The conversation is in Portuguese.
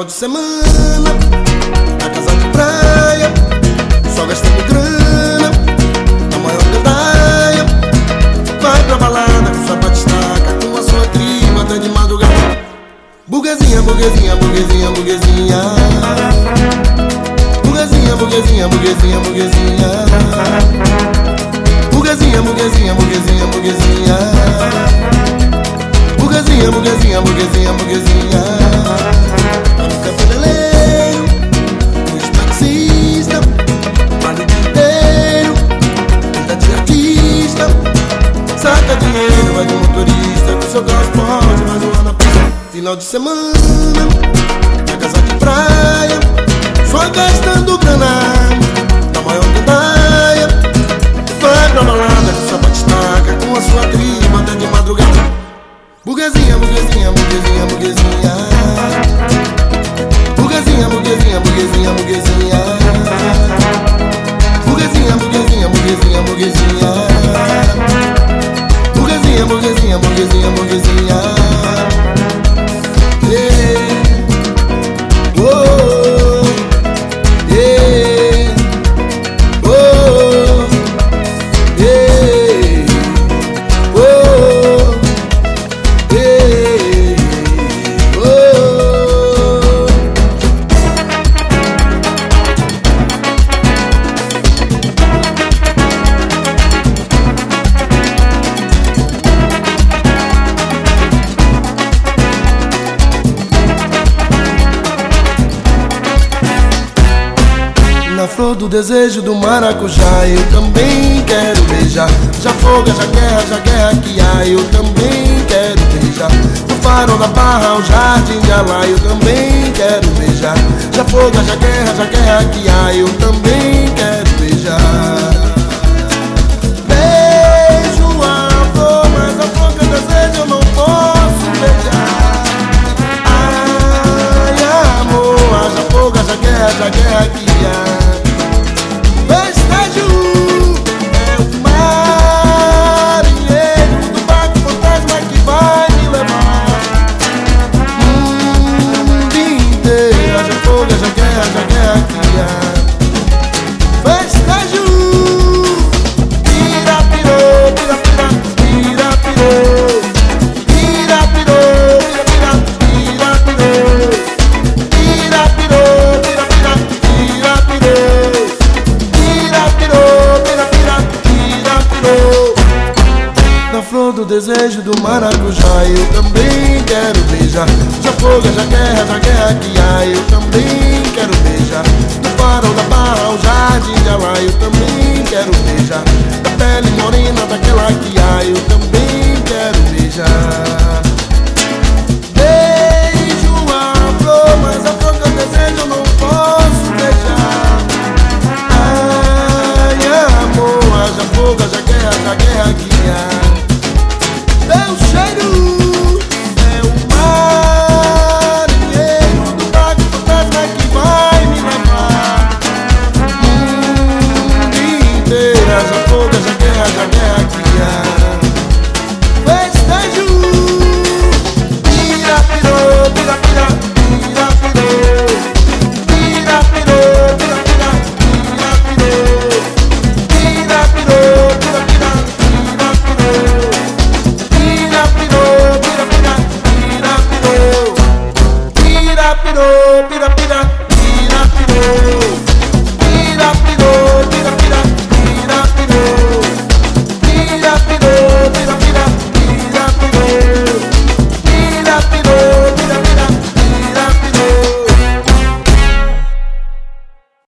de semana, na casa de praia, só gastando grana, na maior gandaia. Vai pra balada com sua batistaca, com a sua tribo até de madrugada. Burguesinha, burguesinha, burguesinha, burguesinha. Burguesinha, burguesinha, burguesinha, burguesinha. Burguesinha, burguesinha, burguesinha, burguesinha. Burguesinha, burguesinha, burguesinha, burguesinha. No cabeleireiro, nos taxistas, vale inteiro, vida de artista. Saca dinheiro, vai de motorista, com seu carro esporte, mais um ano na pista. Final de semana, na casa de praia, só gastando grana, na maior gandaia. Vai pra balada com sua batistaca, com a sua tribo até de madrugada. Burguesinha, burguesinha, burguesinha, burguesinha. Burguesinha, burguesinha, burguesinha, burguesinha. Burguesinha, burguesinha, burguesinha, burguesinha. Burguesinha, burguesinha, burguesinha, burguesinha. Na flor do desejo do maracujá, eu também quero beijar. Já foga, já guerra que há, eu também quero beijar. Do farol da Barra ao Jardim de Alá, eu também quero beijar. Já foga, já guerra que há, eu também quero beijar. Beijo a flor, mas a flor que eu desejo eu não posso beijar. Ai amor, haja foga, já guerra que há. Na flor do desejo do maracujá, eu também quero beijar. Já foga, já guerra que há, eu também quero beijar. Do farol da Barra ao Jardim de Alá, eu também quero beijar. Da pele morena daquela que há, eu também quero beijar. Beijo a flor, mas a flor que eu desejo eu não posso beijar. Ai amor, haja foga, já guerra que há. Meu cheiro é o marinheiro do barco fantasma que vai me levar. Inteira, já foga, já guerra que há. Festejo, pirapirô, pirapirá, pirapirô. Pirapirô, pirapirá, pirapirô. Pirapirô, pirapirá, pirapirô. Pirapirô, pirapirá, pirapirô. Pirapirô, pirapirá.